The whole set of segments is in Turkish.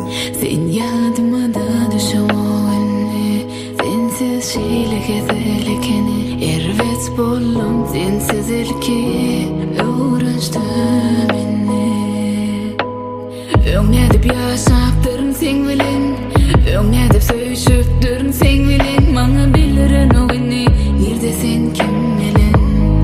Sen yadıma da düşemoni, sensiz şeylik ezelekeni. Ervet bollum sensiz ilki, uğraştım inni. Öňnedip yaşapdyryn sen bilen, öňnedip söýüşüpdyryn sen bilen. Maňa bilirin o inni, ýerde sen kim bilen.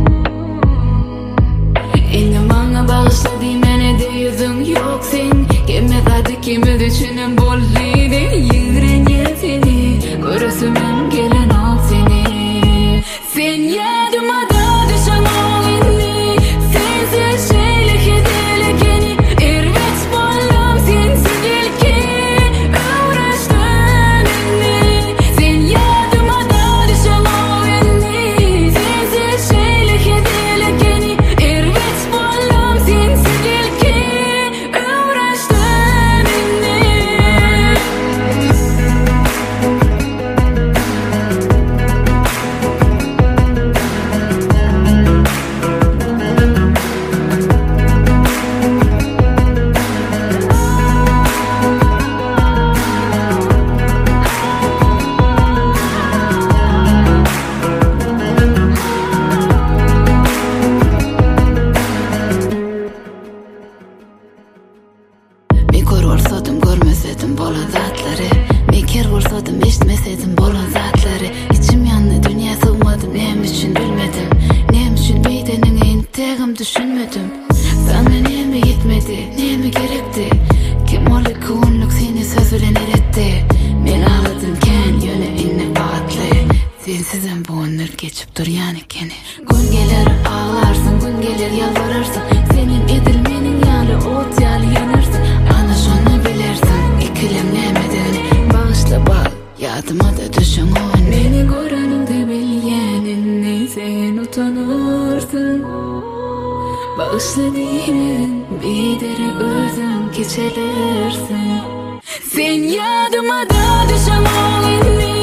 Indi maňa bagışlady mene de ýüzüň ýok sen. Kime gady kimi düşünüm bollidi, ýüren seni, görüsümem gelen al seni. Sen yadıma da düşemok inni, sensiz şeylik ezelekeni. Ervet bollum sensiz ilki, uğraştım inni. Sen yadıma da düşemok inni, sensiz şeylik ezelekeni. Ervet bollum sensiz ilki, uğraştım inni. Mekor bolsadım görmesedim bolan zatlary, mekir bolsadım eşitmesedim bolan zatlary. İçim yandy, dünya sığmadım, näme üçin bilmedim, näme üçin beýdeniň entegim düşünmedim. Sana näme yetmedi, näme gerekdi, kim ol iki günlük seni söz bilen eretdi. Men ağladymken ýöne inne batly, sensizem bu günler geçip durýan ekeni. Gün gelir ağlarsın, gün gelir yalvararsın, senin edilmeniň ýaly ot ýaly yanarsın. Ana şonu bilersin, ikilemlemeden bağışla bak, yadıma da düşün o. Beni göreninde bilýänini sen utanırsın. Bağışla diýmen, bideri özüň keçelirsin. Sen yadıma da düşemok inni,